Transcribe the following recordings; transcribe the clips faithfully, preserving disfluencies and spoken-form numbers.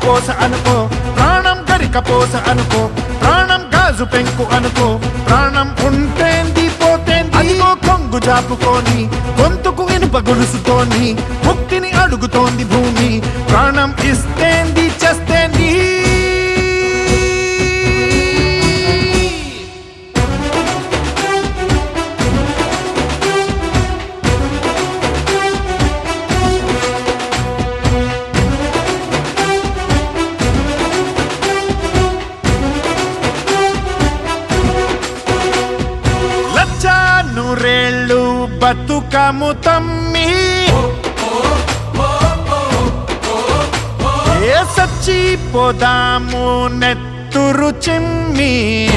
పోస అనుకో, ప్రాణం గరిక పోస అనుకో, ప్రాణం గాజు పెంకు అనుకో, ప్రాణం ఉంటేంది పోతేంది. అదిగో కొంగు జాపుకొని గొంతుకు ఇనుప గొలుసుతోని ముక్తిని అడుగుతోంది భూమి. ప్రాణం ఇస్తేంది చేస్తేంది. నూరేళ్ళు బతుకము తమ్మి, ఏ సచ్చి పోదాము నెత్తురు చిమ్మి.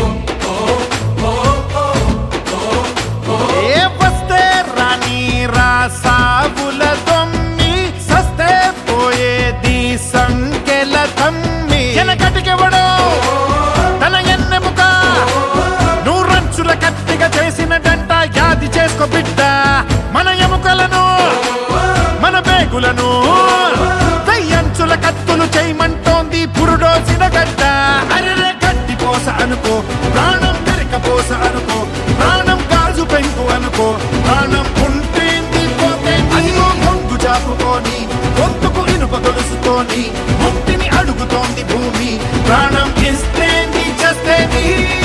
ఏ వస్తే రాని రాసావుల దొమ్మి, సస్తే పోయేది సంకెల తమ్మి. ఎనకటికెవడో తన ఎన్నెముక నూరంచుల కత్తిగా చేసినటంట. యాది చేసుకో బిడ్డ మన ఎముకలను మన బేగులను. వెయ్యంచుల కత్తులు చేయమంటోంది పురుడోసిన గడ్డ. అరెరే గడ్డి పోస అనుకో, ప్రాణం గరిక పోస అనుకో, ప్రాణం గాజు పెంకు అనుకో, ప్రాణం ఉంటేంది పోతేంది. అదిగో కొంగు జాపుకొని గొంతుకు ఇనుప గొలుసుతోని ముక్తిని అడుగుతోంది భూమి. ప్రాణం ఇస్తేంది చేస్తేంది.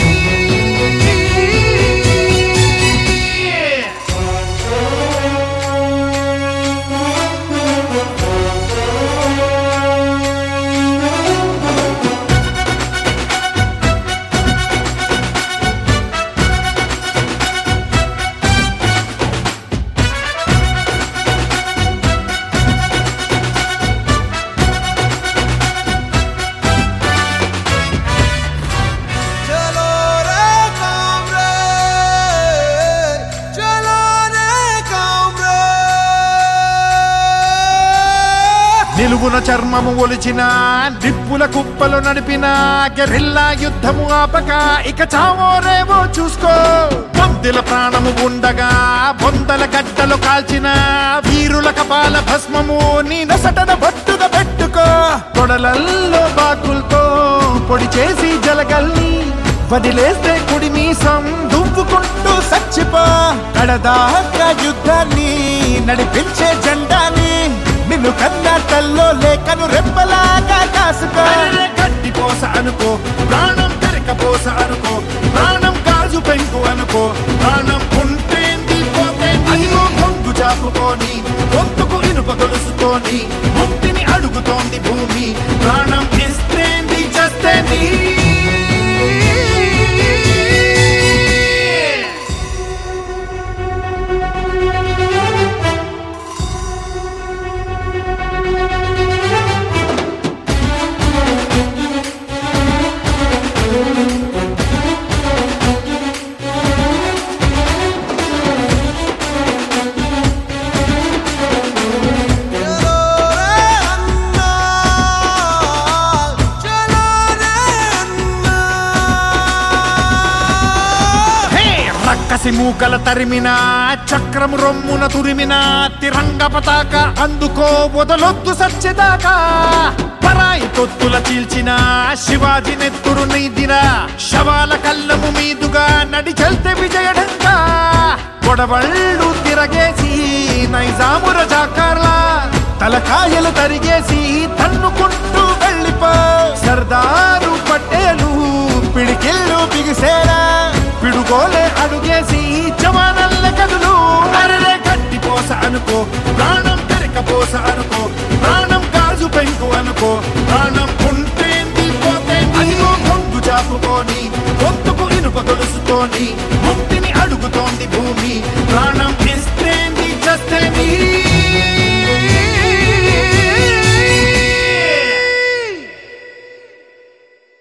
నిలువున చర్మము ఒలిచిన నిప్పుల కుప్పలు నడిపిన గెరిల్లా యుద్ధము ఆపక ఇక చావోరేవో చూసుకో. బొందెల ప్రాణము ఉండగా బొందల గడ్డలు కాల్చిన వీరుల కపాల భస్మము నీ నొసటన బొట్టుగా పెట్టుకో. తొడలల్లో బాకులతో పొడి చేసి జలగల్ని వదిలేస్తే కుడి మీసం దువ్వుకుంటూ సచ్చిపో. కడదాకా యుద్ధాన్ని నడిపించే జెండాని నిన్ను కన్నా తల్లో లేకను రెప్పలాగా కాసుకో. గడ్డి పోస అనుకో, ప్రాణం గరిక పోస అనుకో, ప్రాణం గాజు పెంకు అనుకో, ప్రాణం ఉంటేంది పోతేంది. అదిగో కొంగు జాపుకొని గొంతుకు ఇనుప గొలుసుతోని ముక్తిని అడుగుతోంది భూమి. ప్రాణం ఇస్తేంది చేస్తేంది. కసి మూకల తరిమిన చక్రము రొమ్మున తురిమిన తిరంగ పతాక అందుకో వదలొద్దు సచ్చేదాకా. పరాయి తొత్తుల చీల్చిన శివాజీ నెత్తురు నీదిన శవాల కళ్ళము మీదుగా నడి చల్తే విజయడంగా. గొడవళ్ళు తిరగేసి నైజాము రజాకార్లా తలకాయలు తరిగేసి తన్నుకుంటూ వెళ్ళిపో. సర్దారు పటేలు పిడికిళ్ళు బిగిసేరా పిడుగోలే అడుగేసి జవానల్ల కదులు. అరరే గడ్డి పోస అనుకో, ప్రాణం గరిక పోస అనుకో, ప్రాణం గాజు పెంకు అనుకో, ప్రాణం ఉంటేంది పోతేంది. అదిగో కొంగు జాపుకొని గొంతుకు ఇనుప గొలుసుతోని ముక్తిని అడుగుతోంది భూమి. ప్రాణం